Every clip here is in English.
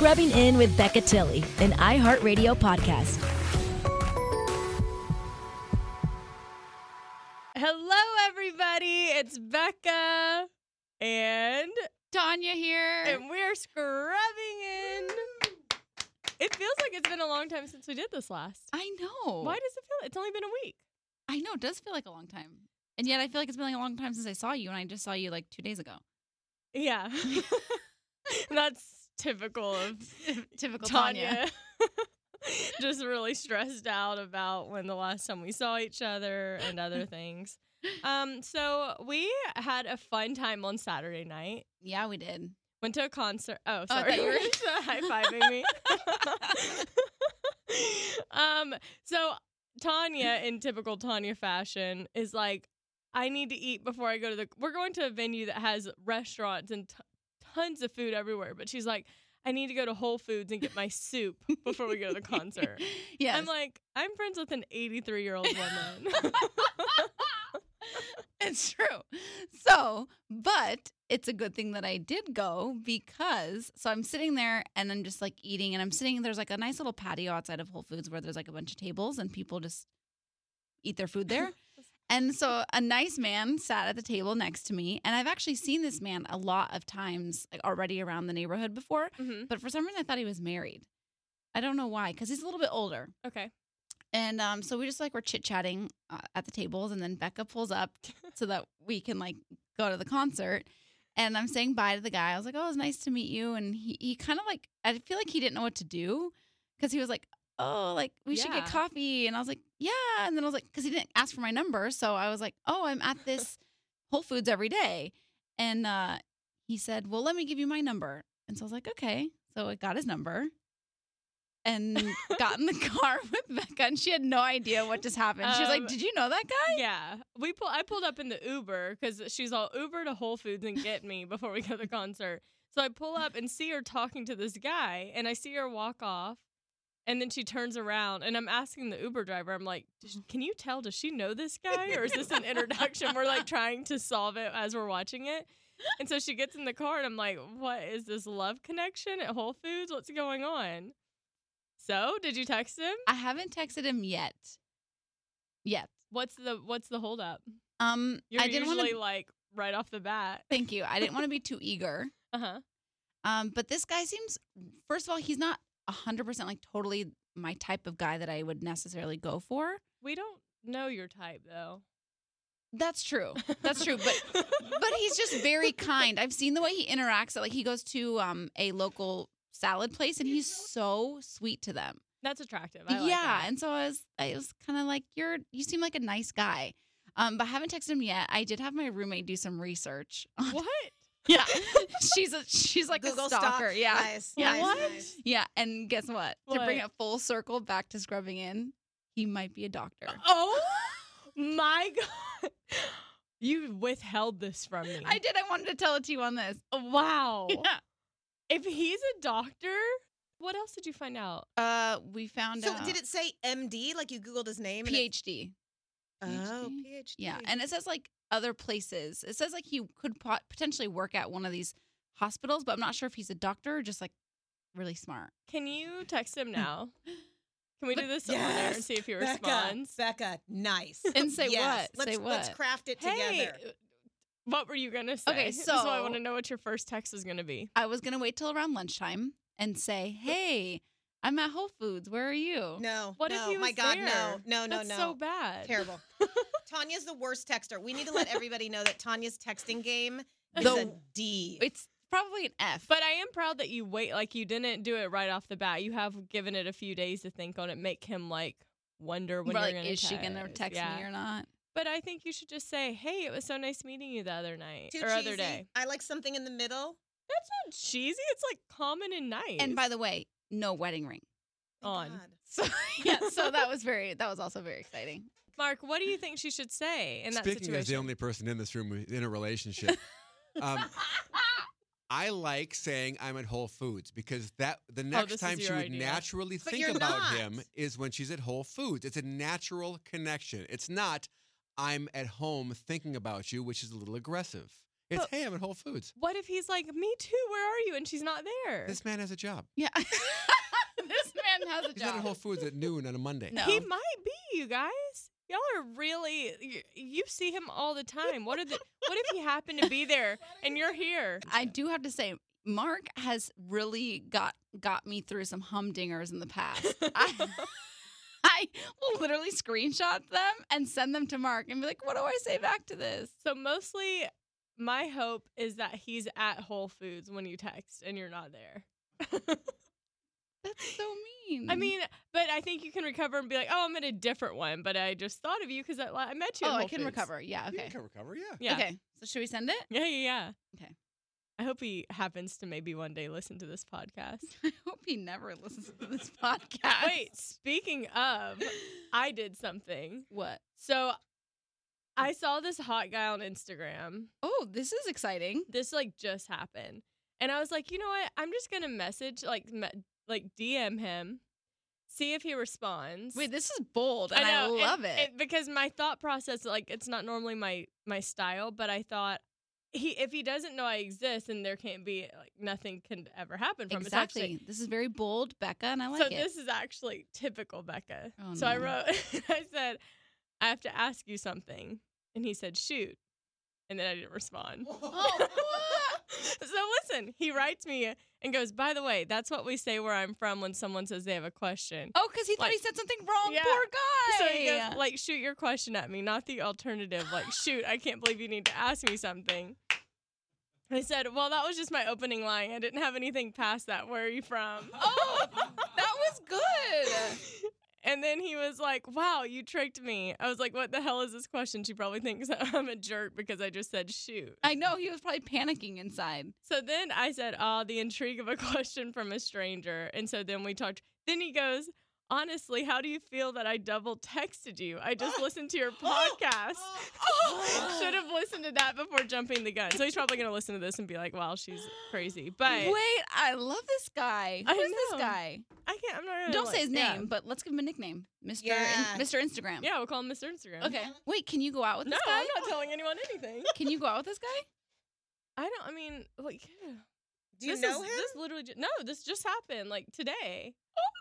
Scrubbing In with Becca Tilley, an iHeartRadio podcast. Hello, everybody. It's Becca and Tanya here. And we're scrubbing in. It feels like it's been a long time since we did this last. I know. Why does it feel? It's only been a week. I know. It does feel like a long time. And yet I feel like it's been like a long time since I saw you, and I just saw you like 2 days ago. Yeah. That's typical of Typical Tanya. Just really stressed out about when the last time we saw each other and other things. So we had a fun time on Saturday night. Yeah, we did. Went to a concert. Oh, I sorry. thought you were high-fiving me. So Tanya, in typical Tanya fashion, is like, I need to eat before I go to we're going to a venue that has restaurants and tons of food everywhere. But she's like, I need to go to Whole Foods and get my soup before we go to the concert. Yes. I'm like, I'm friends with an 83-year-old woman. It's true. So, but it's a good thing that I did go because, so I'm sitting there and I'm just like eating and I'm sitting, there's like a nice little patio outside of Whole Foods where there's like a bunch of tables and people just eat their food there. And so a nice man sat at the table next to me. And I've actually seen this man a lot of times like already around the neighborhood before. Mm-hmm. But for some reason, I thought he was married. I don't know why, because he's a little bit older. Okay. And so we just like were chit-chatting at the tables. And then Becca pulls up so that we can like go to the concert. And I'm saying bye to the guy. I was like, oh, it was nice to meet you. And he kind of like, I feel like he didn't know what to do because he was like, oh, like we should get coffee. And I was like, yeah. And then I was like, because he didn't ask for my number. So I was like, oh, I'm at this Whole Foods every day. And he said, well, let me give you my number. And so I was like, okay. So I got his number and got in the car with Becca. And she had no idea what just happened. She was like, did you know that guy? Yeah. I pulled up in the Uber because she's all Uber to Whole Foods and get me before we go to the concert. So I pull up and see her talking to this guy. And I see her walk off. And then she turns around, and I'm asking the Uber driver, I'm like, can you tell, does she know this guy? Or is this an introduction? We're like trying to solve it as we're watching it. And so she gets in the car, and I'm like, what is this love connection at Whole Foods? What's going on? So, did you text him? I haven't texted him yet. What's the holdup? You're I didn't usually like right off the bat. Thank you. I didn't want to be too eager. Uh-huh. But this guy seems, first of all, he's not 100% like totally my type of guy that I would necessarily go for. We don't know your type though. That's true. That's true. But he's just very kind. I've seen the way he interacts. Like he goes to a local salad place and he's so sweet to them. That's attractive. I like yeah. that. And so I was kind of like, you seem like a nice guy. But I haven't texted him yet. I did have my roommate do some research. What? Yeah. she's like Google a stalker. stalk. Yeah. Nice. Yeah. Nice, What? nice. Yeah. And guess what? What? To bring it full circle back to scrubbing in, he might be a doctor. Oh my God. You withheld this from me. I did. I wanted to tell it to you on this. Wow. Yeah. If he's a doctor, what else did you find out? We found So out. did it say MD? Like you Googled his name? PhD. Oh, PhD? PhD. Yeah. And it says like other places. It says like he could potentially work at one of these hospitals, but I'm not sure if he's a doctor or just like really smart. Can you text him now? Can we do this on Yes. there and see if he responds? Becca, nice. And say Yes. what? Say what? Let's craft it together. Hey, what were you going to say? Okay, This is why I so- want to know what your first text is going to be. I was going to wait till around lunchtime and say, hey, I'm at Whole Foods. Where are you? No. What if no, he was my God, there? no. That's so bad. Terrible. Tanya's the worst texter. We need to let everybody know that Tanya's texting game is The- a D. It's probably an F. But I am proud that you you didn't do it right off the bat. You have given it a few days to think on it, make him like wonder when We're you're like, going to is she going to text me or not? But I think you should just say, hey, it was so nice meeting you the other night Too or cheesy. other day. I like something in the middle. That's not cheesy. It's like common and nice. And by the way, no wedding ring. Thank On. God. So yeah, so that was also very exciting. Mark, what do you think she should say in that Speaking situation? as the only person in this room in a relationship, I like saying I'm at Whole Foods because the next this time is she your would idea. naturally But think you're about not. him is when she's at Whole Foods. It's a natural connection. It's not I'm at home thinking about you, which is a little aggressive. It's, But- hey, I'm at Whole Foods. What if he's like, me too, where are you? And she's not there. This man has a job. Yeah. This man has a He's not at job. Whole Foods at noon on a Monday. No. He might be, you guys. Y'all are really, you see him all the time. What if he happened to be there and you're here? I do have to say, Mark has really got me through some humdingers in the past. I will literally screenshot them and send them to Mark and be like, what do I say back to this? So mostly my hope is that he's at Whole Foods when you text and you're not there. That's so mean. I mean, but I think you can recover and be like, oh, I'm at a different one. But I just thought of you because I met you at oh, Whole I can Foods. recover. Yeah, You okay. can recover, yeah. Yeah. Okay, so should we send it? Yeah. Okay. I hope he happens to maybe one day listen to this podcast. I hope he never listens to this podcast. Wait, speaking of, I did something. What? So I saw this hot guy on Instagram. Oh, this is exciting. This like just happened. And I was like, you know what? I'm just going to message, like DM him, see if he responds. Wait, this is bold, and I know, love it. because my thought process, like, it's not normally my style, but I thought if he doesn't know I exist, then there can't be like nothing can ever happen from it. It's actually- Exactly. This is very bold, Becca, and I like so it. this is actually typical Becca. Oh, so I no. wrote, I said, I have to ask you something, and he said, shoot, and then I didn't respond. Oh, So listen, he writes me and goes, by the way, that's what we say where I'm from when someone says they have a question. oh, because he thought Like- he said something wrong. Yeah. Poor guy. So he goes, like, shoot your question at me, not the alternative. Like, shoot, I can't believe you need to ask me something. I said, well, that was just my opening line. I didn't have anything past that. Where are you from? Oh, that was good. And then he was like, wow, you tricked me. I was like, what the hell is this question? She probably thinks I'm a jerk because I just said shoot. I know he was probably panicking inside. So then I said, the intrigue of a question from a stranger. And so then we talked. Then he goes, honestly, how do you feel that I double texted you? I just listened to your podcast. Should have listened to that before jumping the gun. So he's probably going to listen to this and be like, wow, she's crazy. But Wait, I love this guy. I Who is this know. guy? I'm not gonna Don't like, say his yeah. name, but let's give him a nickname. Mr. Yeah. Mr. Instagram. Yeah, we'll call him Mr. Instagram. Okay. Wait, can you go out with No, this guy? I'm not telling anyone anything. Can you go out with this guy? I mean, like, Do you this know is, him? This literally, no, this just happened, like, today.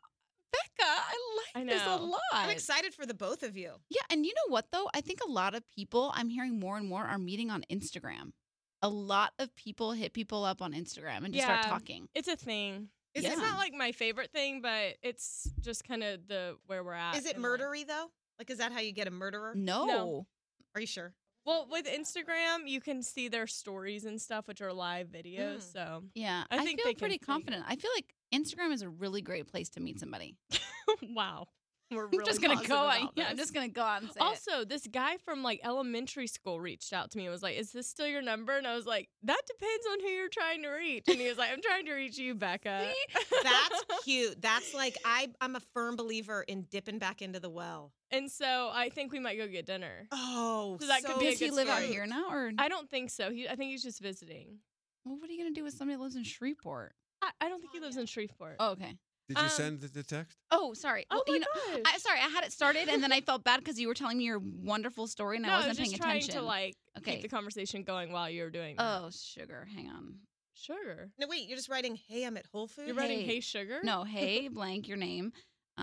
Becca, I like this a know. lot. I'm excited for the both of you. Yeah, and you know what though? I think a lot of people I'm hearing more and more are meeting on Instagram. A lot of people hit people up on Instagram and just start Yeah. talking. It's a thing. Is It's Yeah. not like my favorite thing, but it's just kind of the where we're at. Is it in life. murdery though? Like, is that how you get a murderer? No. Are you sure? Well, with Instagram, you can see their stories and stuff, which are live videos. Mm. So, Yeah, I I, think feel they can pretty take it. confident. I feel like Instagram is a really great place to meet somebody. wow, we're I'm really just gonna positive go out. about Yeah, I'm this. just gonna go out and say it. Also, this guy from like elementary school reached out to me and was like, "Is this still your number?" And I was like, "That depends on who you're trying to reach." And he was like, "I'm trying to reach you, Becca." That's cute. That's like I'm a firm believer in dipping back into the well. And so I think we might go get dinner. Oh, So that could be a Does he good live out story. here now, or I don't think so. I think he's just visiting. well, what are you gonna do with somebody that lives in Shreveport? I don't think he lives in Shreveport. Oh, okay. Did you Um, send the text? Oh, sorry. Oh Well, my you know, gosh. sorry, I had it started and then I felt bad because you were telling me your wonderful story and no, I I wasn't was paying just trying attention. to like Okay. keep the conversation going while you were doing that. Oh, sugar. Hang on. Sugar. No, wait. You're just writing, "Hey, I'm at Whole Foods." You're writing Hey. "Hey Sugar"? No, hey, blank your name.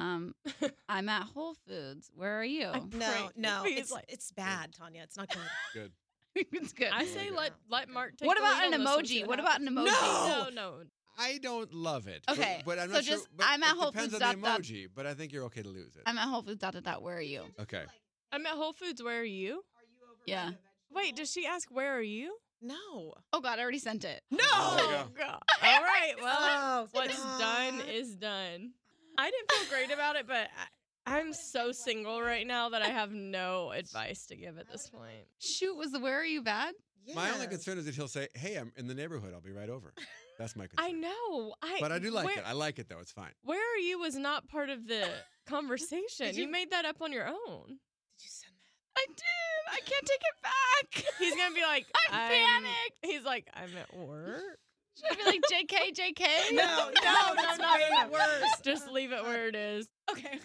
I'm at Whole Foods. Where are you? I- No, Right. no, He's like- it's bad, Tanya. It's not good. Good. It's good. I Oh, say yeah. let Mark take What the about lead an on this one, emoji? see What about an emoji? No! No. I don't love it. Okay, But I'm so not sure. just, but I'm at it Whole depends Foods on the dot- emoji, but I think you're okay to lose it. I'm at Whole Foods. Where are you? Okay. I'm at Whole Foods. Where are you? Yeah. Wait, does she ask where are you? No. Oh God, I already sent it. No. There you go. God. All right. Well, Oh, what's God. done is done. I didn't feel great about it, but I'm so single right now that I have no advice to give at this point. Shoot, was the where are you bad? My only Yes. concern is that he'll say, "Hey, I'm in the neighborhood. I'll be right over." That's my concern. I know. But I do like where, it. I like it though. It's fine. Where are you was not part of the conversation. Did You you- made that up on your own. Did you send that? I did. I can't take it back. He's gonna be like, I'm panicked. He's like, I'm at work. Should I be like JK, JK? No, that's way worse. Just leave it where it is. Okay.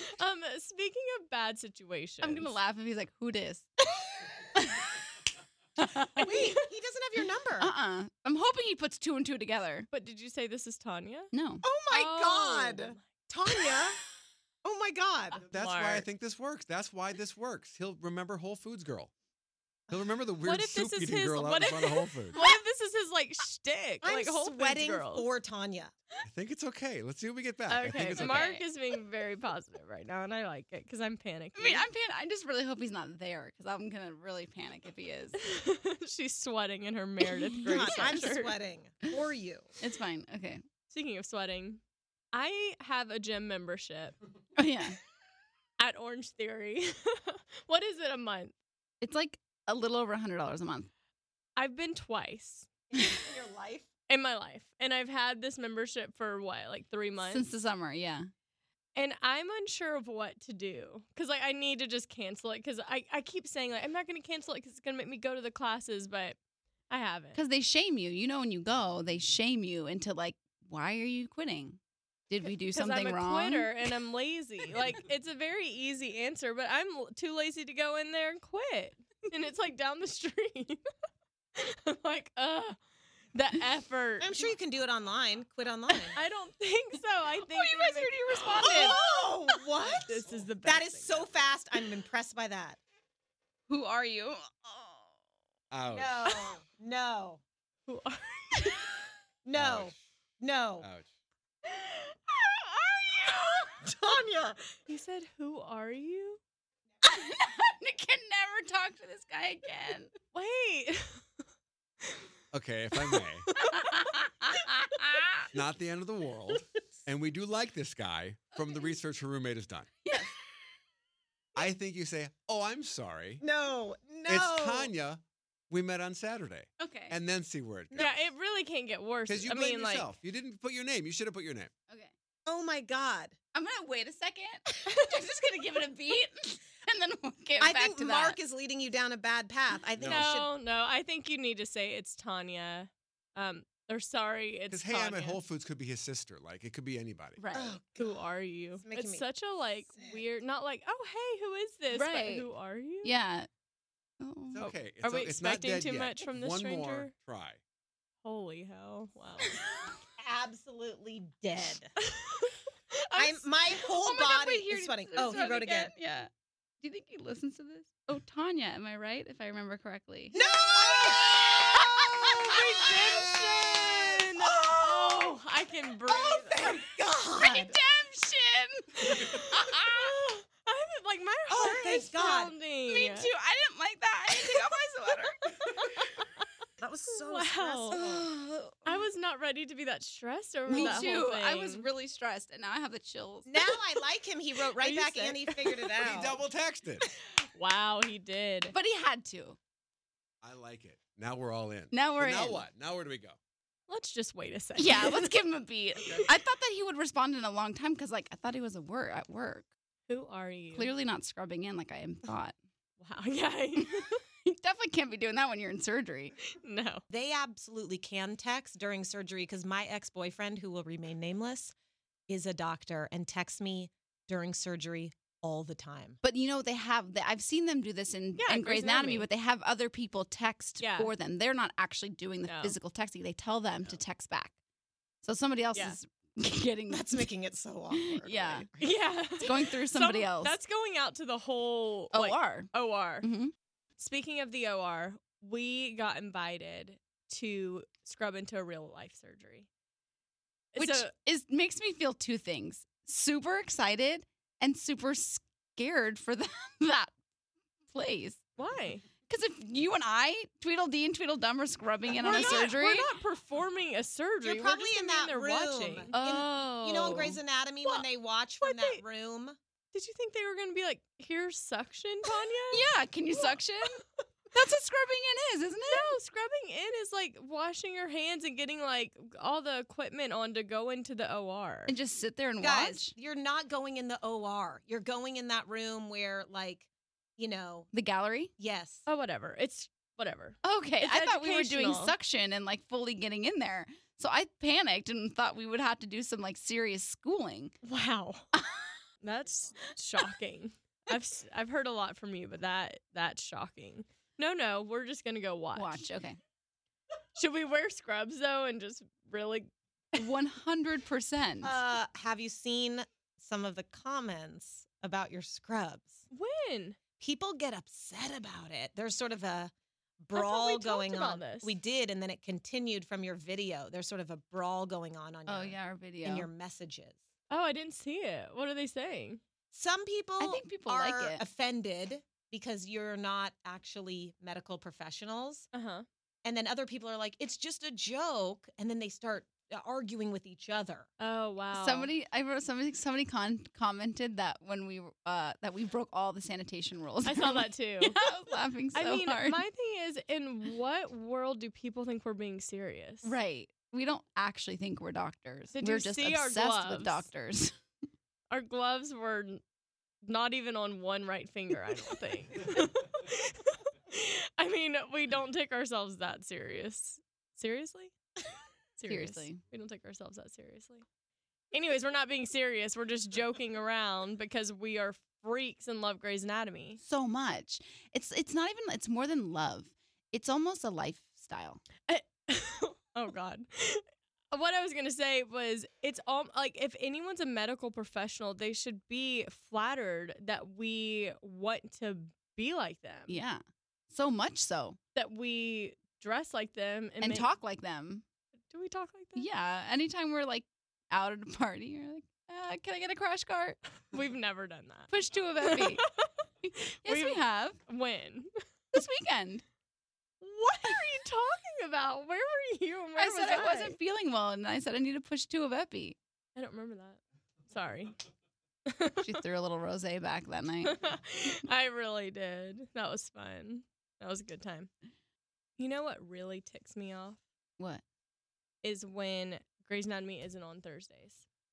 Speaking of bad situations, I'm gonna laugh if he's like, who dis? Wait, he doesn't have your number. I'm hoping he puts 2 and 2 together. But did you say this is Tanya? No. Oh my God. Tanya. Oh my God. That's why I Mark. think this works. That's why this works. He'll remember Whole Foods girl. He'll remember the What weird if this soup is eating his- girl out what in if- front of Whole Foods. What if this is his like shtick? I'm like Whole Foods sweating girls. for Tanya. I think it's okay. Let's see what we get back. I think Okay, it's okay. Mark is being very positive right now, and I like it because I'm panicking. I mean, I just really hope he's not there because I'm going to really panic if he is. She's sweating in her Meredith Grey God, I'm sweatshirt. sweating for you. It's fine. Okay. Speaking of sweating, I have a gym membership Oh, yeah. at Orange Theory. What is it a month? It's like a little over $100 a month. I've been twice In your life. in my life, and I've had this membership for what, like 3 months? Since the summer, yeah. And I'm unsure of what to do because like I need to just cancel it because I keep saying like I'm not going to cancel it because it's going to make me go to the classes, but I haven't. Because they shame you. You know, when you go, they shame you into like, why are you quitting? Did we do something I'm a wrong? quitter and I'm lazy. Like it's a very easy answer, but I'm too lazy to go in there and quit. And it's like down the street. I'm like, the effort. I'm sure you can do it online. Quit online. I don't think so. I think you guys already responded. Oh, what? This is the best. That is thing so ever. fast. I'm impressed by that. Who are you? Ouch. No. No. Who are No. Ouch. No. Ouch. Tanya. You said, "Who are you?" I can never talk to this guy again. Wait. Okay, if I may. Not the end of the world. And we do like this guy from the research her roommate has done. Yes. I think you say, "Oh, I'm sorry. No. No. It's Tanya. We met on Saturday." Okay. And then see where it goes. Yeah, it really can't get worse. Because you I blame mean, yourself. You didn't put your name. You should have put your name. Okay. Oh my God. I'm going to wait a second. I'm just going to give it a beat and then we'll get I back think to Mark that. is leading you down a bad path. I think No. you should. no. I think you need to say it's Tanya. Or sorry, it's Because hey, Tanya. I'm at Whole Foods could be his sister. Like it could be anybody. Right. Oh, Who God. are you? It's making It's me such a like sick. weird, not like, oh hey, who is this? Right. But who are you? Yeah. Oh. It's okay. Are we it's not expecting dead too yet. much from this One stranger? more try. Holy hell! Wow. Absolutely dead. I'm My whole Oh my God, body wait, here is it sweating. is. Oh, he wrote again. Yeah. Do you think he listens to this? Oh, Tanya, am I right? If I remember correctly. No! Redemption! Oh, I can breathe. Oh, thank God. Redemption! I'm like my Oh, heart thank is God. pounding. Me too. I didn't like that. I didn't take off my sweater. That was so Wow. stressful. I was not ready to be that stressed over Me that too. whole thing. I was really stressed, and now I have the chills. Now I like him. He wrote right you back sick? and he figured it He out. double texted. Wow, he did. But he had to. I like it. Now we're all in. Now we're So now in. what? Now where do we go? Let's just wait a second. Yeah, let's give him a beat. I thought that he would respond in a long time because, like, I thought he was at work. Who are you? Clearly not scrubbing in like I thought. Wow. Yeah. You definitely can't be doing that when you're in surgery. No. They absolutely can text during surgery because my ex-boyfriend, who will remain nameless, is a doctor and texts me during surgery all the time. But you know I've seen them do this in Yeah, Grey's Anatomy, but they have other people text Yeah. for them. They're not actually doing the No. physical texting. They tell them No. to text back. So somebody else Yeah. is getting That's making it so awkward. Yeah. Wait. Yeah. It's going through somebody else. That's going out to the whole OR. like, OR. Mhm. Speaking of the OR, we got invited to scrub into a real life surgery. Which makes me feel two things: super excited and super scared for that place. Why? Because if you and I, Tweedledee and Tweedledum, are scrubbing in on We're a not- surgery, We're not performing a surgery. You're We're probably just in gonna be that there room. watching. oh, You know, in Grey's Anatomy, when What? they watch from What that they- room, Did you think they were going to be like, here's suction, Tanya? yeah, can you suction? That's what scrubbing in is, isn't it? No, scrubbing in is like washing your hands and getting like all the equipment on to go into the OR. And just sit there and guys, watch you're not going in the OR. You're going in that room where, like, you know, the gallery. yes. Oh, whatever. It's whatever. Okay, It's I thought we were doing educational. suction and like fully getting in there. So I panicked and thought we would have to do some like serious schooling. Wow. That's shocking. I've heard a lot from you, but that's shocking. No, we're just gonna go watch. Watch. Okay. Should we wear scrubs though and just really? 100%. Have you seen some of the comments about your scrubs? When? People get upset about it. There's sort of a thought we brawl talked going about on. this. We did, and then it continued from your video. There's sort of a brawl going on oh, your, yeah, our video. in your messages. Oh, I didn't see it. What are they saying? Some people, I think people are like it. offended because you're not actually medical professionals. Uh-huh. And then other people are like, it's just a joke. And then they start arguing with each other. Oh, wow. Somebody commented that when we broke all the sanitation rules. I saw that too. Yeah, I was laughing so I mean, hard. my thing is, in what world do people think we're being serious? Right. We don't actually think we're doctors. Did we're you just see our obsessed gloves? with doctors. Our gloves were not even on one right finger, I don't think. I mean, we don't take ourselves that serious. Seriously? Seriously. We don't take ourselves that seriously. Anyways, we're not being serious. We're just joking around because we are freaks and love Grey's Anatomy. So much. It's not even, it's more than love. It's almost a lifestyle. Oh, God. What I was going to say was it's all like if anyone's a medical professional, they should be flattered that we want to be like them. Yeah. So much so. That we dress like them And make- talk like them. Do we talk like that? Yeah. Anytime we're like out at a party, you're like, can I get a crash cart? We've never done that. Push 2 of Effie. Yes, we have. When? This weekend. What are you talking about? Where were you? And where I said was I wasn't feeling well, and I said I need to push 2 of Epi. I don't remember that. Sorry. She threw a little rosé back that night. I really did. That was fun. That was a good time. You know what really ticks me off What? is when Grey's Anatomy isn't on Thursdays.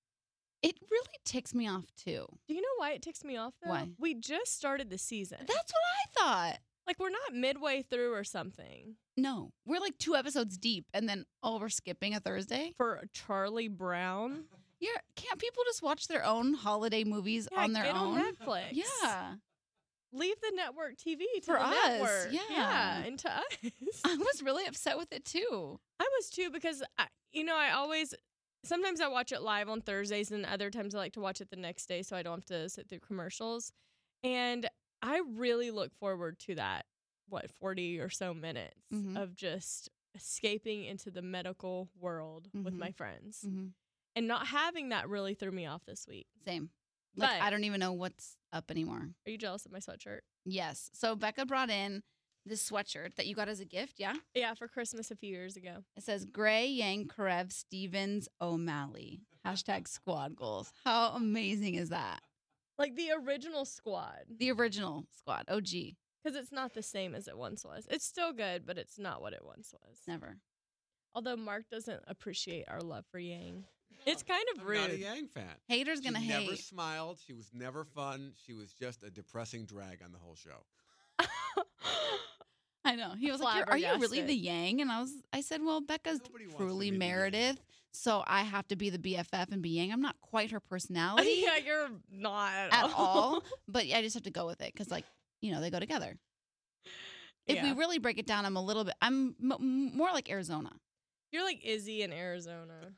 It really ticks me off too. Do you know why it ticks me off though? Why? We just started the season. That's what I thought. Like we're not midway through or something. No, we're like 2 episodes deep, and then we're skipping a Thursday. For Charlie Brown. Can't people just watch their own holiday movies Yeah, on their get own? on Netflix. Yeah, Leave the network TV to For the us, network. yeah. And to us. I was really upset with it too. I was too because, sometimes I watch it live on Thursdays and other times I like to watch it the next day so I don't have to sit through commercials. And I really look forward to that, 40 or so minutes Mhm. of just escaping into the medical world with Mhm. my friends. Mm-hmm. And not having that really threw me off this week. Same. Like But- I don't even know what's up anymore. Are you jealous of my sweatshirt? Yes. So Becca brought in this sweatshirt that you got as a gift. Yeah. Yeah, for Christmas a few years ago. It says Gray, Yang, Karev, Stevens, O'Malley. # squad goals. How amazing is that? Like the original squad. The original squad. OG. Because it's not the same as it once was. It's still good, but it's not what it once was. Never. Although Mark doesn't appreciate our love for Yang. It's kind of I'm not a rude. Yang fan. Haters gonna she hate. never smiled. She was never fun. She was just a depressing drag on the whole show. I know. He was like, "Are you really Flabbergasted. the Yang?" And I said, "Well, Becca's Nobody wants to truly be the Yang. Meredith, so I have to be the BFF and be Yang. I'm not quite her personality Yeah, you're not at all, but I just have to go with it because, like, they go together. If we Yeah. really break it down, I'm more like Arizona. You're like Izzy in Arizona.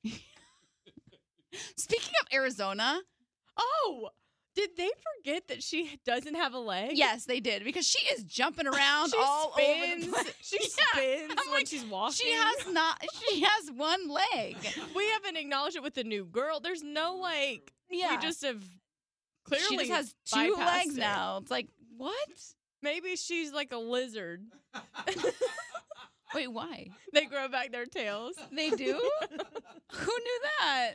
Speaking of Arizona, Oh, did they forget that she doesn't have a leg? yes, they did because she is jumping around She all spins. over the place. She Yeah. spins I'm when like, she's walking. She has one leg. We haven't acknowledged it with the new girl. There's no like. Yeah. We just have clearly. She just has 2 bypassed legs it. now. It's like, what? Maybe she's like a lizard. Wait, why? They grow back their tails. They do? Who knew that?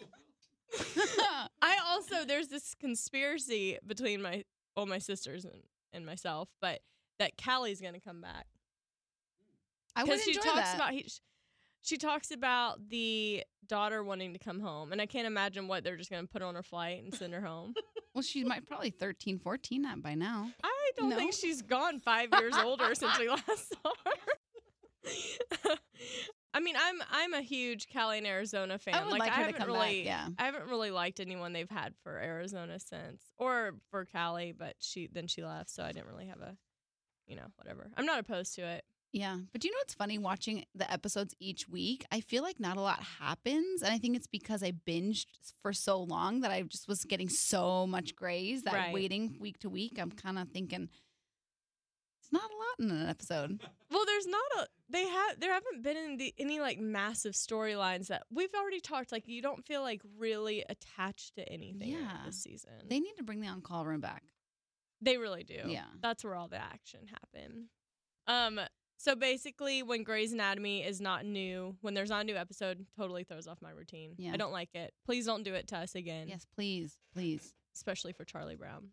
There's this conspiracy between my sisters and myself, but that Callie's gonna come back I would because she enjoy talks that. about she talks about the daughter wanting to come home, and I can't imagine what they're just gonna put her on her flight and send her home. Well, she might probably 13, 14 by now. I don't No? think she's gone 5 years older since we last saw her. I mean, I'm a huge Callie and Arizona fan. I would like her to haven't come back, really, yeah. I haven't really liked anyone they've had for Arizona since, or for Callie, but she left, so I didn't really have a, whatever. I'm not opposed to it. Yeah. But do you know what's funny watching the episodes each week? I feel like not a lot happens. And I think it's because I binged for so long that I just was getting so much Grey's that Right. waiting week to week, I'm kind of thinking it's not a lot in an episode. Well, there's not there haven't been any like massive storylines that we've already talked. Like you don't feel like really attached to anything Yeah. this season. They need to bring the on-call room back. They really do. Yeah. That's where all the action happened. So basically when Grey's Anatomy is not new, when there's not a new episode, totally throws off my routine. Yeah. I don't like it. Please don't do it to us again. Yes, please. Please. Especially for Charlie Brown.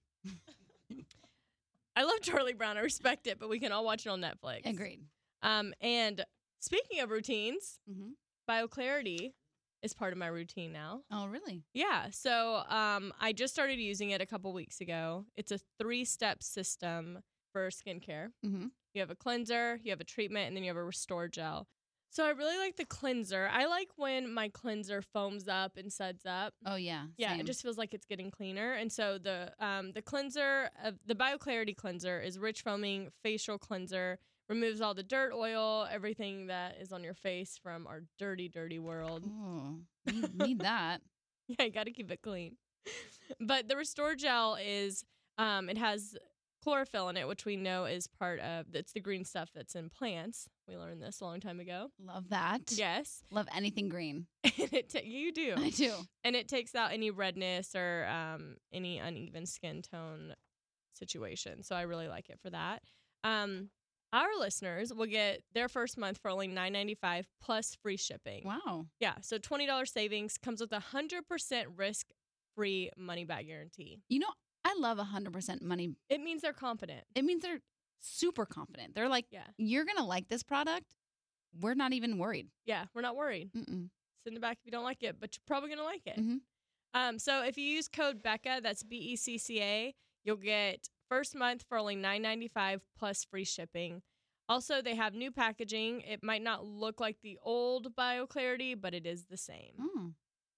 I love Charlie Brown. I respect it, but we can all watch it on Netflix. Agreed. And speaking of routines, Mm-hmm. BioClarity is part of my routine now. Oh, really? Yeah. So I just started using it a couple weeks ago. It's a 3-step system for skincare. Mm-hmm. You have a cleanser, you have a treatment, and then you have a restore gel. So I really like the cleanser. I like when my cleanser foams up and suds up. Oh, yeah. Yeah, Same. it just feels like it's getting cleaner. And so the cleanser, the BioClarity cleanser is rich foaming facial cleanser. Removes all the dirt, oil, everything that is on your face from our dirty, dirty world. Oh, need that. Yeah, you got to keep it clean. But the Restore Gel is, it has chlorophyll in it, which we know is part of, it's the green stuff that's in plants. We learned this a long time ago. Love that. Yes. Love anything green. And you do. I do. And it takes out any redness or any uneven skin tone situation. So I really like it for that. Our listeners will get their first month for only $9.95 plus free shipping. Wow. Yeah, so $20 savings comes with a 100% risk-free money-back guarantee. You know, I love 100% money. It means they're confident. It means they're super confident. They're like, Yeah. you're going to like this product. We're not even worried. Yeah, we're not worried. Mm-mm. Send it back if you don't like it, but you're probably going to like it. Mhm. So if you use code BECCA, that's BECCA, you'll get first month for only $9.95 plus free shipping. Also, they have new packaging. It might not look like the old BioClarity, but it is the same. Oh.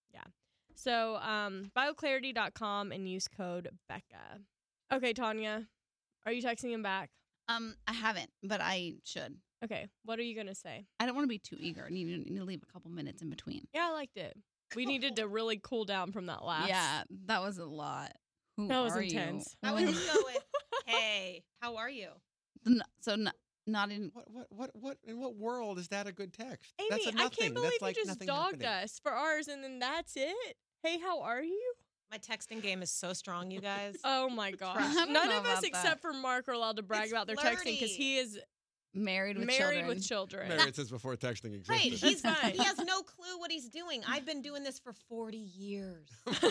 So BioClarity.com and use code BECCA. Okay, Tanya, are you texting him back? I haven't, but I should. Okay, what are you going to say? I don't want to be too eager. I need to leave a couple minutes in between. Yeah, I liked it. We needed to really cool down from that last. Yeah, that was a lot. Who That was are intense. You? I would just go with, hey, how are you? Not in. What in what world is that a good text? Amy, That's a I nothing. can't believe That's like you just nothing dogged happening. us for ours and then that's it. Hey, how are you? My texting game is so strong, you guys. Oh my gosh. I don't None know of us about except for Mark are allowed to brag It's about their texting because flirty. he is Married with married children. with children. Married since before texting existed. Right, That's fine. he has no clue what he's doing. I've been doing this for 40 years.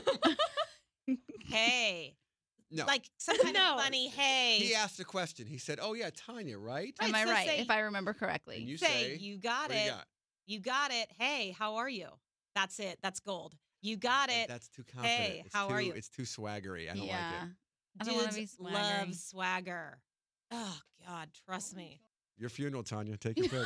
Hey, No. like some kind No. of funny, hey. He asked a question. He said, "Oh yeah, Tanya, right?" Am Right, I so right? say- If I remember correctly. And you say, you got what do it. you got? You got it. Hey, how are you? That's it. That's gold. You got it. That's too confident. Hey, It's how are too- you? It's too swaggery. I don't yeah. like it. I don't wanna Dudes be love swaggering. swagger. Oh God, trust me. Your funeral, Tanya. Take your pick.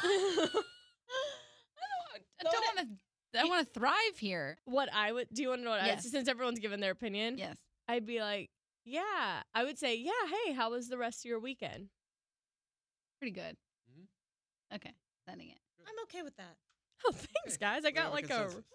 I want to thrive here. What I would do you want to know what Yes. since everyone's given their opinion? Yes. I'd be like, yeah. I would say, yeah, hey, how was the rest of your weekend? Pretty good. Mhm. Okay. Sending it. I'm okay with that. Oh, thanks, guys. I We got have a like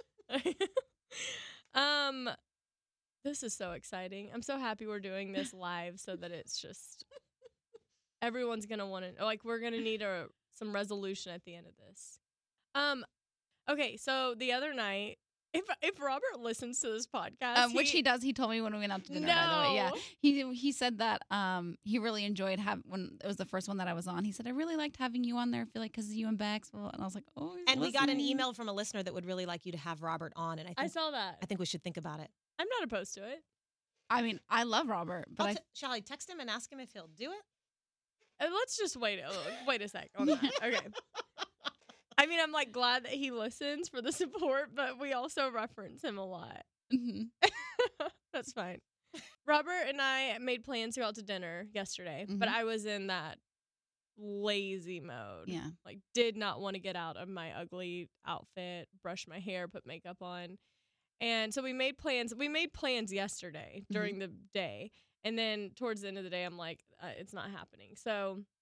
a this is so exciting. I'm so happy we're doing this live so that it's just everyone's gonna want to like we're gonna need some resolution at the end of this. Okay, so the other night, if Robert listens to this podcast, Which he does. He told me when we went out to dinner. By the way, yeah. No. He said that he really enjoyed when it was the first one that I was on. He said I really liked having you on there. I feel like because you and Bex. Well, and I was like, oh. he's And we got an listening. email from a listener that would really like you to have Robert on, and I saw that. I think we should think about it. I'm not opposed to it. I mean, I love Robert, but Shall I text him and ask him if he'll do it? Let's just wait a sec on that. Okay. I mean, I'm like glad that he listens for the support, but we also reference him a lot. Mhm. That's fine. Robert and I made plans to go out to dinner yesterday, but Mhm. I was in that lazy mode. yeah. Like, did not want to get out of my ugly outfit, brush my hair, put makeup on. And so we made plans. We made plans yesterday during the day. And then towards the end of the day, I'm like, it's not happening. So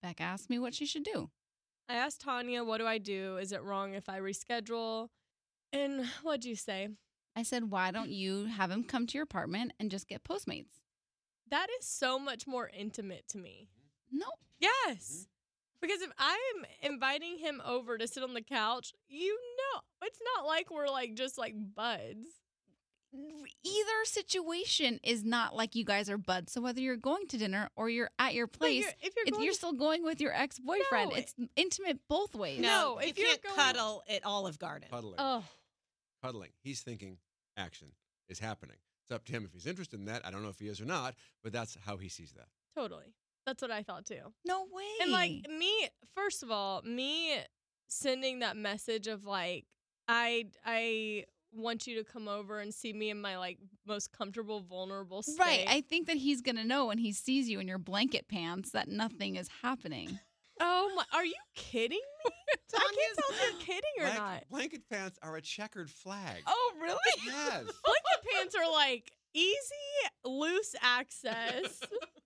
Beck asked me what she should do. I asked Tanya, what do I do? Is it wrong if I reschedule? And what'd you say? I said, why don't you have him come to your apartment and just get Postmates? That is so much more intimate to me. No. Yes. Because if I'm inviting him over to sit on the couch, it's not like we're like just like buds. Either situation is not like you guys are buds. So whether you're going to dinner or you're at your place, if you're going you're still going with your ex-boyfriend. No. It's intimate both ways. No, you if you're can't going- cuddle at Olive Garden. Cuddling. Oh, Cuddling. He's thinking action is happening. It's up to him if he's interested in that. I don't know if he is or not, but that's how he sees that. totally. That's what I thought too. No way. And like me, first of all, me sending that message of like, I want you to come over and see me in my like most comfortable, vulnerable state. Right. I think that he's going to know when he sees you in your blanket pants that nothing is happening. Oh my, are you kidding me? I can't tell if you're kidding or not. Blanket pants are a checkered flag. Oh, really? Yes. Blanket pants are like easy, loose access.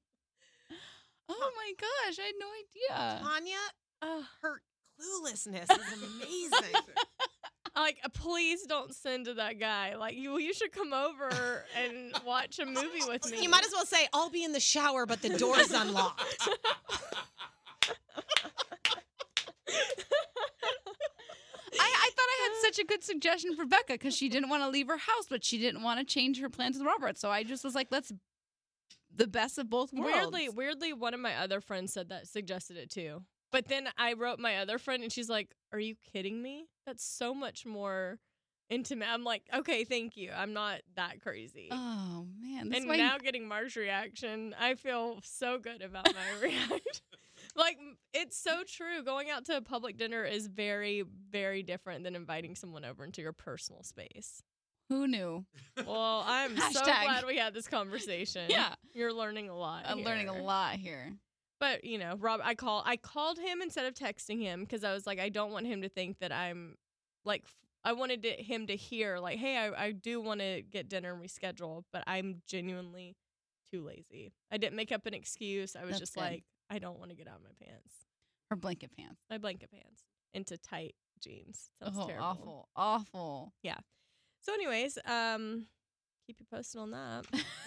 Oh my gosh, I had no idea. Tanya, her cluelessness is amazing. Like, please don't send to that guy. Like, you should come over and watch a movie with me. You might as well say, I'll be in the shower, but the door's unlocked. I thought I had such a good suggestion for Becca because she didn't want to leave her house, but she didn't want to change her plans with Robert. So I just was like, let's the best of both worlds. Weirdly, one of my other friends suggested it too. But then I wrote my other friend, and she's like, "Are you kidding me? That's so much more intimate." I'm like, "Okay, thank you. I'm not that crazy." Oh man! And now getting Mark's reaction, I feel so good about my reaction. Like, it's so true. Going out to a public dinner is very, very different than inviting someone over into your personal space. Who knew? Well, I'm so Hashtag. glad we had this conversation. Yeah. You're learning a lot. I'm learning a here. lot here. But, you know, Rob, I called him instead of texting him because I was like, I don't want him to think that I'm like, I wanted him to hear like, hey, I do want to get dinner and reschedule, but I'm genuinely too lazy. I didn't make up an excuse. I was That's just good. like, I don't want to get out of my pants. Her blanket pants. My blanket pants into tight jeans. Sounds Oh, terrible. awful. So anyways, keep you posted on that.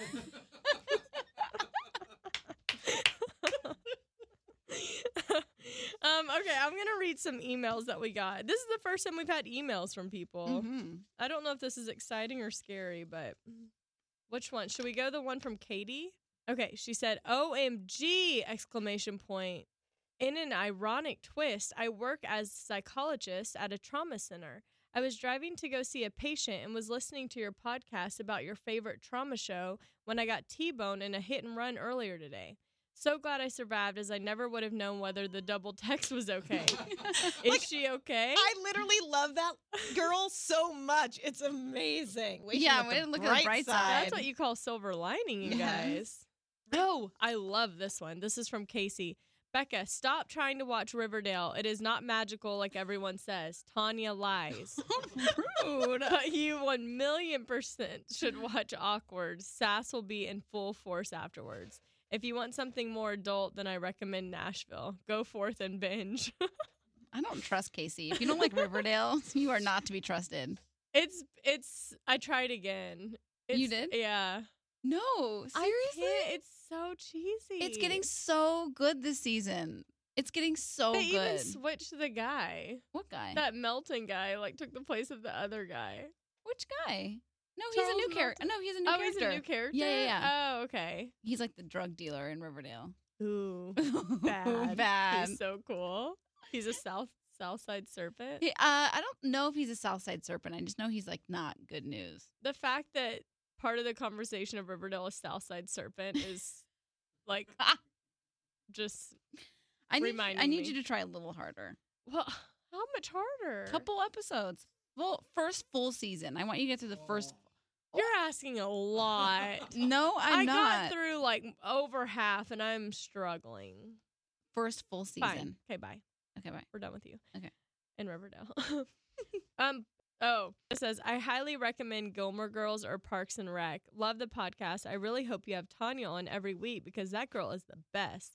Okay, I'm gonna read some emails that we got. This is the first time we've had emails from people. Mhm. I don't know if this is exciting or scary, but which one? Should we go the one from Katie? Okay, she said, "OMG!" exclamation point. In an ironic twist, I work as a psychologist at a trauma center. I was driving to go see a patient and was listening to your podcast about your favorite trauma show when I got T-boned in a hit and run earlier today. So glad I survived, as I never would have known whether the double text was okay. Is she okay? I literally love that girl so much. It's amazing. We should Yeah, way to look at the bright side. That's what you call silver lining, you Yes. guys. Oh, I love this one. This is from Casey. Becca, stop trying to watch Riverdale. It is not magical like everyone says. Tanya lies. Rude. But you 1,000,000% should watch Awkward. Sass will be in full force afterwards. If you want something more adult, then I recommend Nashville. Go forth and binge. I don't trust Casey. If you don't like Riverdale, you are not to be trusted. I tried again. You did? Yeah. No, I seriously? can't. It's so cheesy. It's getting so good this season. It's getting so They good. even switched the guy. What guy? That Melton guy like took the place of the other guy. Which guy? No, he's Charles a new character. Melton? No, he's a new Oh, character. he's a new character? Yeah. Oh, okay. He's like the drug dealer in Riverdale. Ooh. Bad. Bad. He's so cool. He's a Southside Serpent. I don't know if he's a Southside Serpent. I just know he's like not good news. The fact that part of the conversation of Riverdale is Southside Serpent is like just I need Reminding me. you to try a little harder. well, how much harder? Couple episodes. First full season. I want you to get through the first. You're asking a lot. No, I I'm not. got through like over half and I'm struggling. First full season. Fine. Okay, bye. Okay, bye. We're done with you. Okay. In Riverdale. It says, I highly recommend Gilmore Girls or Parks and Rec. Love the podcast. I really hope you have Tanya on every week because that girl is the best.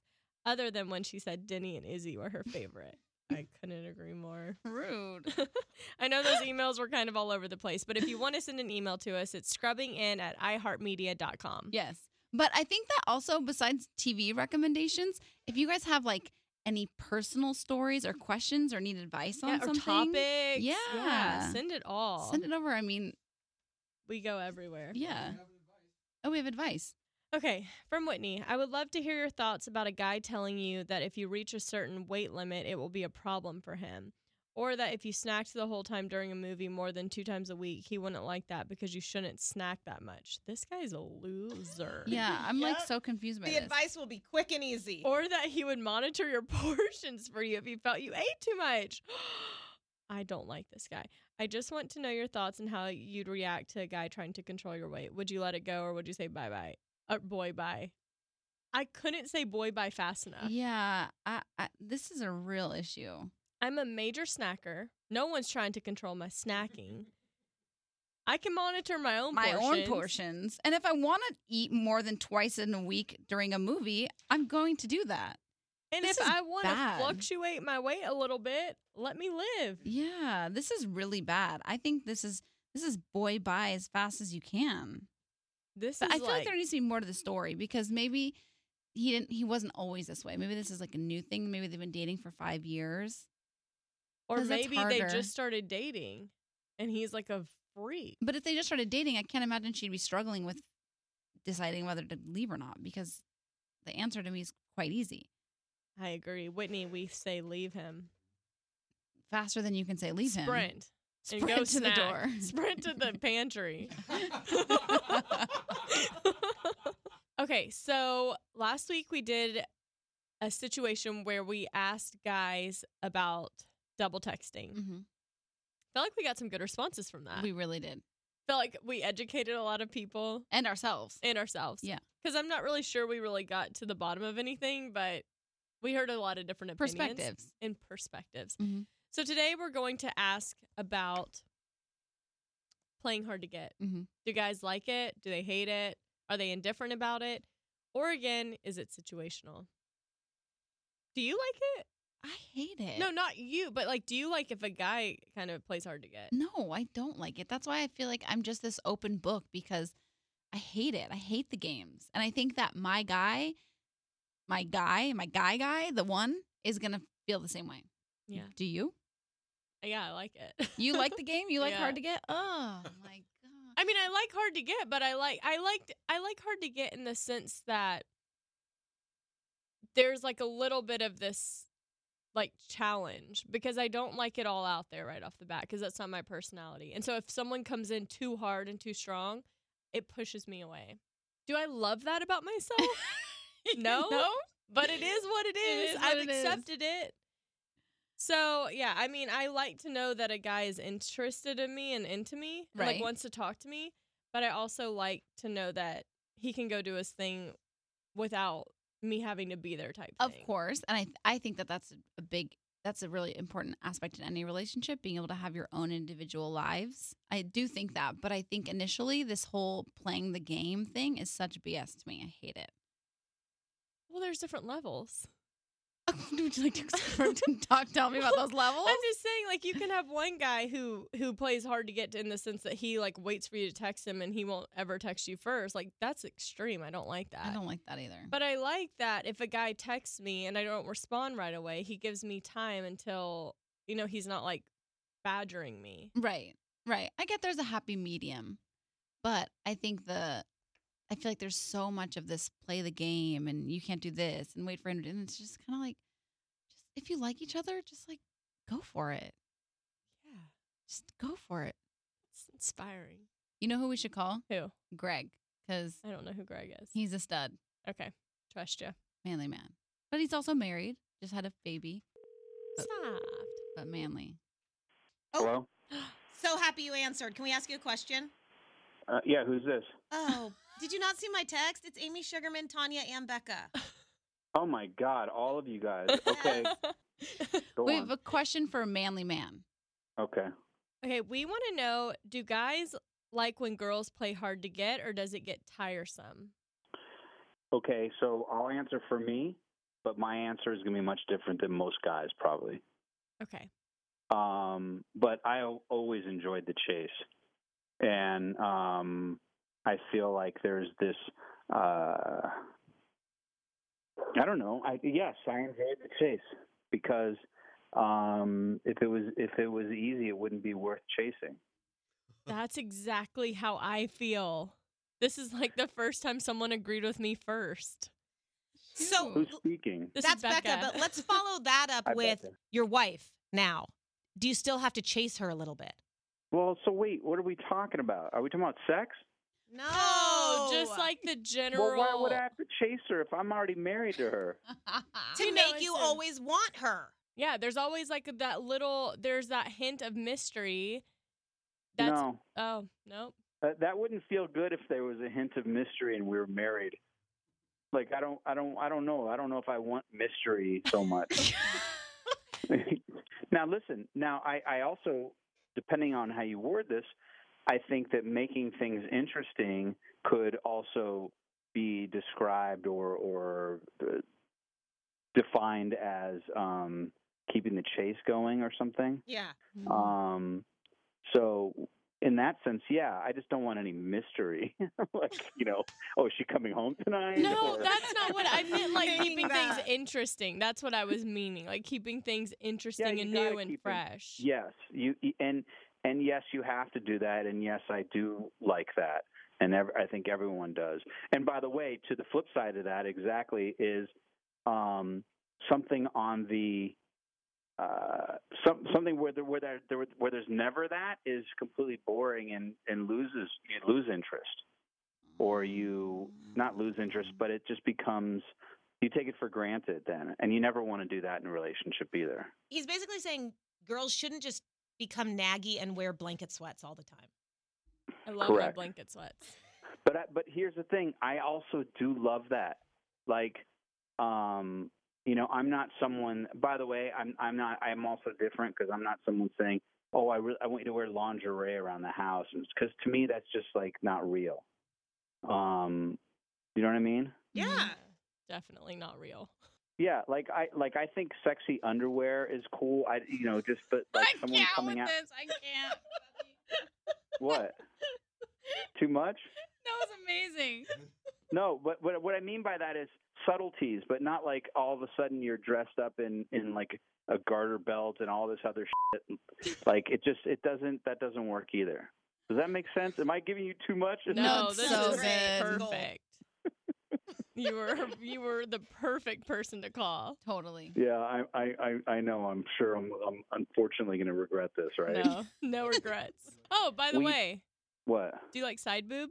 other than when she said Denny and Izzy were her favorite. I couldn't agree more. Rude. I know those emails were kind of all over the place, but if you want to send an email to us, it's scrubbingin@iheartmedia.com. Yes. But I think that also, besides TV recommendations, if you guys have like any personal stories or questions or need advice on Yeah, or something, topics. Yeah. Send it all. send it over. I mean, We go everywhere. yeah. Oh, we have advice. Okay, from Whitney. I would love to hear your thoughts about a guy telling you that if you reach a certain weight limit, it will be a problem for him. Or that if you snacked the whole time during a movie more than 2 times a week, he wouldn't like that because you shouldn't snack that much. This guy's a loser. Yeah, I'm like Yep. so confused by The this. advice will be quick and easy. Or that he would monitor your portions for you if he felt you ate too much. I don't like this guy. I just want to know your thoughts on how you'd react to a guy trying to control your weight. Would you let it go or would you say bye-bye? Or boy, bye. I couldn't say boy, bye fast enough. Yeah, this is a real issue. I'm a major snacker. No one's trying to control my snacking. I can monitor my own portions. And if I want to eat more than twice in a week during a movie, I'm going to do that. And This if is I want to bad. fluctuate my weight a little bit, let me live. Yeah, this is really bad. I think this is boy bye as fast as you can. This But is I feel like there needs to be more to the story because maybe he wasn't always this way. Maybe this is like a new thing. Maybe they've been dating for 5 years. or 'cause that's maybe they harder. just started dating and he's like a freak. But if they just started dating, I can't imagine she'd be struggling with deciding whether to leave or not because the answer to me is quite easy. I agree. Whitney, we say leave him. Faster than you can say leave him. Sprint. And Sprint go to the snack. door. Sprint to the pantry. Okay, so last week we did a situation where we asked guys about double texting. Mhm. Felt like we got some good responses from that. We really did. Felt like we educated a lot of people And ourselves. and ourselves. Yeah. Because I'm not really sure we really got to the bottom of anything, but we heard a lot of different opinions Perspectives. and perspectives. Mhm. So today we're going to ask about playing hard to get. Mhm. Do guys like it? Do they hate it? Are they indifferent about it? Or again, is it situational? Do you like it? I hate it. No, not you, but like, do you like if a guy kind of plays hard to get? No, I don't like it. That's why I feel like I'm just this open book because I hate it. I hate the games. And I think that my guy, the one, is going to feel the same way. Yeah. Do you? Yeah, I like it. You like the game? You like Yeah. hard to get? Oh, my God. I mean, I like hard to get, but I like hard to get in the sense that there's like a little bit of this like challenge because I don't like it all out there right off the bat because that's not my personality. And so if someone comes in too hard and too strong, it pushes me away. Do I love that about myself? No. But it is what it is. is what I've it is. accepted it. So, yeah, I mean, I like to know that a guy is interested in me and into me, and, like Right. wants to talk to me, but I also like to know that he can go do his thing without me having to be there type Of thing. course. And I think that that's a really important aspect in any relationship, being able to have your own individual lives. I do think that. But I think initially this whole playing the game thing is such BS to me. I hate it. Well, there's different levels. Would you like to tell me about those levels? I'm just saying, like, you can have one guy who plays hard to get in the sense that he, like, waits for you to text him and he won't ever text you first. Like, that's extreme. I don't like that. I don't like that either. But I like that if a guy texts me and I don't respond right away, he gives me time until, he's not, like, badgering me. Right. I get there's a happy medium, but I feel like there's so much of this play the game and you can't do this and wait for him to, and it's just kind of like, just if you like each other, just like go for it. Yeah. Just go for it. It's inspiring. You know who we should call? Who? Greg, because I don't know who Greg is. he's a stud, Okay. Trust you. manly man. But he's also married, just had a baby, Soft. but manly. Hello? So happy you answered. Can we ask you a question? Yeah, who's this? Oh, did you not see my text? It's Amy Sugarman, Tanya, and Becca. Oh my God, all of you guys. Okay, go We on. have a question for a manly man. Okay. Okay, we want to know, do guys like when girls play hard to get or does it get tiresome? Okay, so I'll answer for me. but my answer is going to be much different than most guys probably. Okay. But I always enjoyed the chase, and I feel like there's this. I don't know. Yes, I enjoyed the chase because if it was easy, it wouldn't be worth chasing. That's exactly how I feel. This is like the first time someone agreed with me first. So Who's speaking? This that's is Becca. But let's follow that up Hi, with Becca. your wife now. Do you still have to chase her a little bit? Well, so wait, what are we talking about? Are we talking about sex? No, just like the general. Well, why would I have to chase her if I'm already married to her? To You know, make you it's a- always want her. Yeah, there's always like there's that hint of mystery. That's, No, Oh, nope. that wouldn't feel good if there was a hint of mystery and we were married. Like I don't know. I don't know if I want mystery so much. Now listen. Now I also, depending on how you word this, I think that making things interesting could also be described or defined as keeping the chase going or something. Yeah. So in that sense, yeah, I just don't want any mystery. Like, oh, is she coming home tonight? No, Or- that's not what I meant. Like Saying keeping things that. interesting. That's what I was meaning. Like keeping things interesting you and gotta new and keep it- fresh. Yes, and yes, you have to do that, and yes, I do like that, and I think everyone does. And by the way, to the flip side of that, exactly is something on the something where there's never that is completely boring and you lose interest, or you not lose interest, but it just becomes you take it for granted then, and you never want to do that in a relationship either. He's basically saying girls shouldn't just become naggy and wear blanket sweats all the time. I love Correct. my blanket sweats. But here's the thing. I also do love that. Like, I'm not someone. By the way, I'm not. I'm also different because I'm not someone saying, "Oh, I want you to wear lingerie around the house," because to me that's just like not real. You know what I mean? Yeah. Definitely not real. Yeah, I think sexy underwear is cool. But like someone coming out. this. I can't. What? Too much? That was amazing. No, but what I mean by that is subtleties, but not like all of a sudden you're dressed up in like a garter belt and all this other shit. Like that doesn't work either. Does that make sense? Am I giving you too much? No, it's this so is good. perfect. You were the perfect person to call. Totally. Yeah, I know. I'm sure I'm unfortunately going to regret this, right? No regrets. Oh, by the way, What? do you like side boob?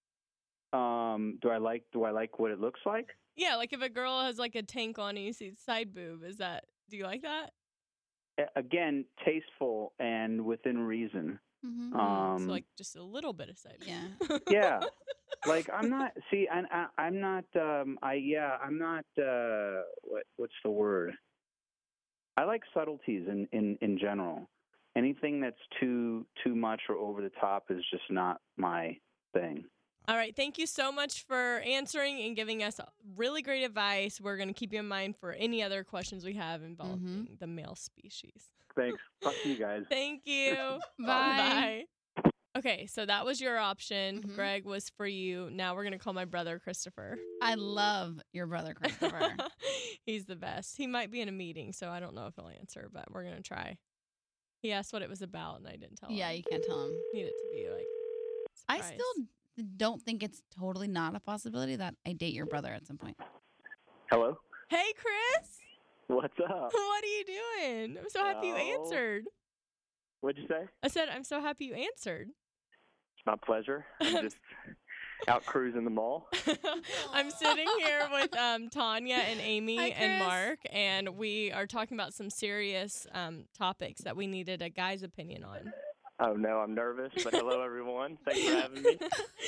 Do I like what it looks like? Yeah, like if a girl has like a tank on and you see side boob, do you like that? Again, tasteful and within reason. Mm-hmm. So like just a little bit of side boob. Yeah. Yeah. Like I'm not. See, I'm not. I'm not. What's the word? I like subtleties in general. Anything that's too much or over the top is just not my thing. All right. Thank you so much for answering and giving us really great advice. We're going to keep you in mind for any other questions we have involving the male species. Thanks. Talk to you guys. Thank you. Bye. Bye. Okay, so that was your option. Mhm. Greg was for you. Now we're going to call my brother, Christopher. I love your brother, Christopher. He's the best. He might be in a meeting, so I don't know if he'll answer, but we're going to try. He asked what it was about, and I didn't tell Yeah, him. you can't tell him. Need it to be like I surprise. still don't think it's totally not a possibility that I date your brother at some point. Hello. Hey, Chris. What's up? What are you doing? I'm so happy you Oh. answered. What'd you say? I said, I'm so happy you answered. It's my pleasure. I'm just out cruising the mall. I'm sitting here with Tanya and Amy Hi, and Chris. Mark, and we are talking about some serious topics that we needed a guy's opinion on. Oh no, I'm nervous, but hello everyone. Thanks for having me.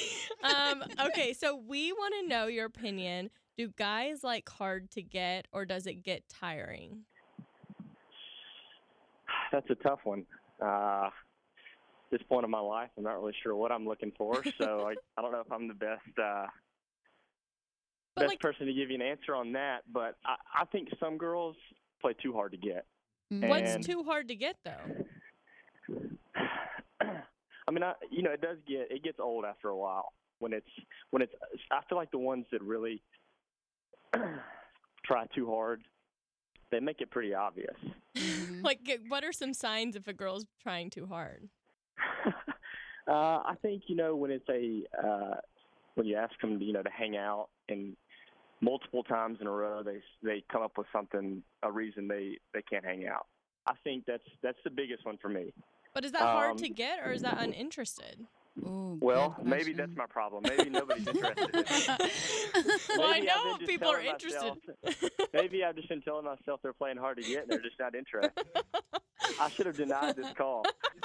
Okay, so we want to know your opinion. Do guys like hard to get, or does it get tiring? That's a tough one. This point in my life, I'm not really sure what I'm looking for, so I don't know if I'm the best But best like, person to give you an answer on that. But I think some girls play too hard to get. what's And- too hard to get though? I mean, it gets old after a while when it's. I feel like the ones that really try too hard, they make it pretty obvious. Like, what are some signs if a girl's trying too hard? I think when it's when you ask them to hang out and multiple times in a row they come up with a reason they can't hang out. I think that's the biggest one for me. But is that hard to get, or is that uninterested? Ooh, Well, good maybe that's question. my problem. Maybe nobody's interested in it. Well, I Maybe I've know been just people are telling interested. Maybe I've just been telling myself they're playing hard to get and they're just not interested. I should have denied this call.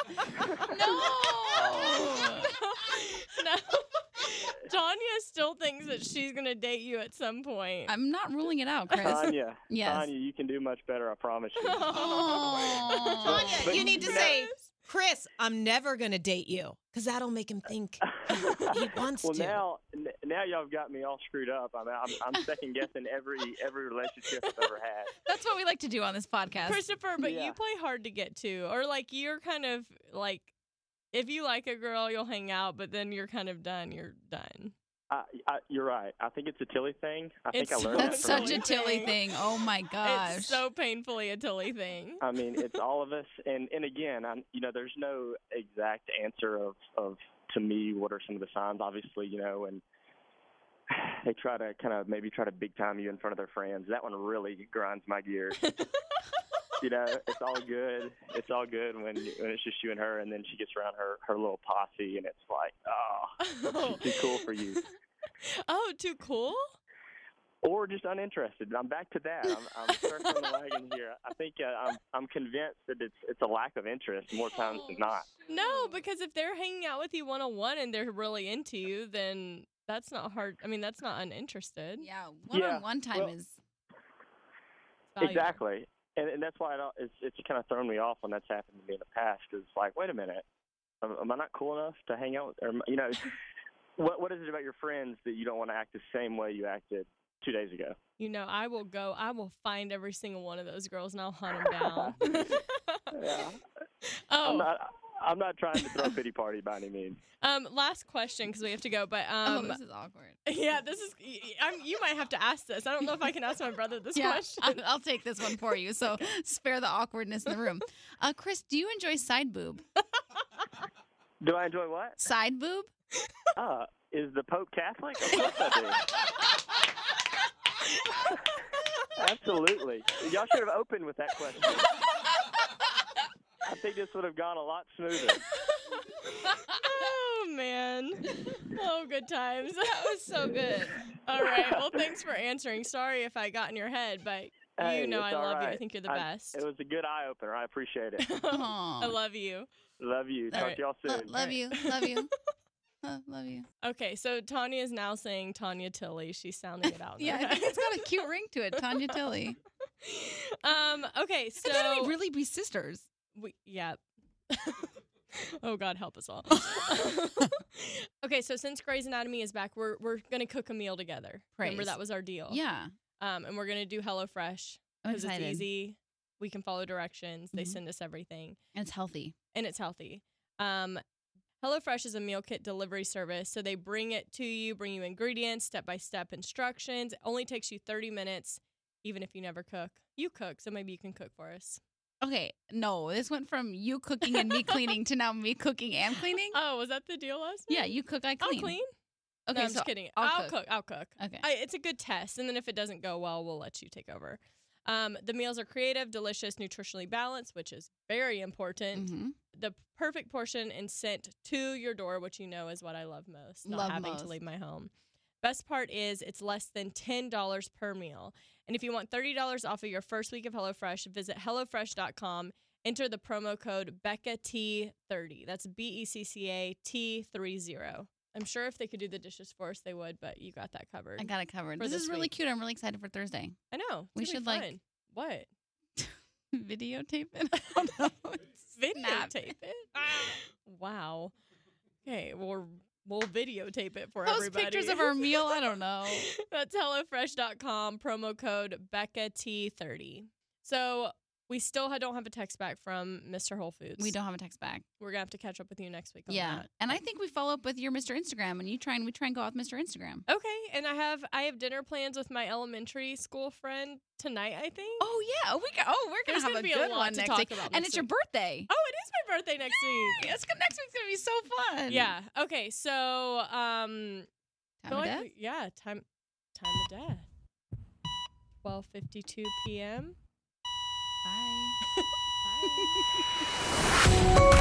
No. Tanya still thinks that she's going to date you at some point. I'm not ruling it out, Chris. Tanya, Yes. Tanya, you can do much better, I promise you. Aw. Tanya, But you need to now- say, Chris, I'm never going to date you, because that'll make him think he wants Well, to. now y'all have got me all screwed up. I'm second guessing every relationship I've ever had. That's what we like to do on this podcast. Christopher, but Yeah. you play hard to get to. Or, like, you're kind of, like, if you like a girl, you'll hang out, but then you're kind of done. You're done. You're right. I think it's a Tilly thing. I think It's I learned That's that from such a you. Tilly thing. Oh my gosh. It's so painfully a Tilly thing. I mean, it's all of us, and again, there's no exact answer of to me what are some of the signs. Obviously, and they try to maybe try to big time you in front of their friends. That one really grinds my gears. It's all good. It's all good when it's just you and her, and then she gets around her little posse, and it's like, oh, she's too cool for you, Oh, too cool? or just uninterested. I'm back to that. I'm circling the wagon here. I think I'm convinced that it's a lack of interest more times than not. No, because if they're hanging out with you one-on-one and they're really into you, then that's not hard. I mean, that's not uninterested. Yeah, one-on-one time well- is Valuable. Exactly. And that's why it's kind of thrown me off when that's happened to me in the past. Because it's like, wait a minute, am I not cool enough to hang out? Or what is it about your friends that you don't want to act the same way you acted 2 days ago? I will find every single one of those girls and I'll hunt them down. Yeah. Oh, I'm not trying to throw a pity party by any means. last question because we have to go. But this is awkward. yeah, this is. You might have to ask this. I don't know if I can ask my brother this Yeah, question. I'll take this one for you. So spare the awkwardness in the room. Chris, do you enjoy side boob? Do I enjoy what? Side boob? Is the Pope Catholic? Of course I do. Absolutely. Y'all should have opened with that question. I think this would have gone a lot smoother. Oh man. Oh, good times. That was so good. All right. Well, thanks for answering. Sorry if I got in your head, but Hey, I it's all love you. I right. think you're the best. It was a good eye opener. I appreciate it. I love you. Love you. All Talk right. to y'all soon. Love you. Love you. Love you. Okay, so Tanya is now saying Tanya Tilly. She's sounding it out. in Yeah, her I think head. it's got a cute ring to it. Tanya Tilly. Okay, so And then we really be sisters. yeah. Oh God, help us all. Okay, so since Grey's Anatomy is back, we're gonna cook a meal together. Remember Praise. that was our deal. Yeah. And we're gonna do HelloFresh I'm because it's excited. easy. We can follow directions. They Mhm. send us everything, And it's healthy. and it's healthy. HelloFresh is a meal kit delivery service, so they bring it to you, bring you ingredients, step-by-step instructions. It only takes you 30 minutes, even if you never cook. You cook, so maybe you can cook for us. Okay, no, this went from you cooking and me cleaning to now me cooking and cleaning. Oh, was that the deal last Yeah, night? you cook, I I'll clean. clean. Okay, No, I'm so just kidding. I'll I'll cook. Okay. It's a good test, and then if it doesn't go well, we'll let you take over. The meals are creative, delicious, nutritionally balanced, which is very important. Mhm. The perfect portion and sent to your door, which you know is what I love most, not Love having most. to leave my home. Best part is it's less than $10 per meal. And if you want $30 off of your first week of HelloFresh, visit HelloFresh.com. Enter the promo code BeccaT30. That's BECCAT30. I'm sure if they could do the dishes for us, they would, but you got that covered. I got it covered. For This this is really week. cute. I'm really excited for Thursday. I know. We it's gonna should, be like, fun. What? Videotape it. I don't know. Snap Videotape it? Wow. Okay, well, we're we'll videotape it for Post everybody. pictures of our meal. I don't know. That's HelloFresh.com, promo code BeccaT30. So we still don't have a text back from Mr. Whole Foods. We don't have a text back. We're gonna have to catch up with you next week on Yeah, that. and I think we follow up with your Mr. Instagram, and we try and go out with Mr. Instagram. Okay, and I have dinner plans with my elementary school friend tonight, I think. Oh yeah, we're There's gonna have gonna a be a good lot one to next talk week, about and next it's your week. birthday. Oh, it is my birthday next week. Next week's gonna be so fun. Yeah. Okay. So, Time feel of like death? yeah, time of death. 12:52 p.m. Bye. Bye.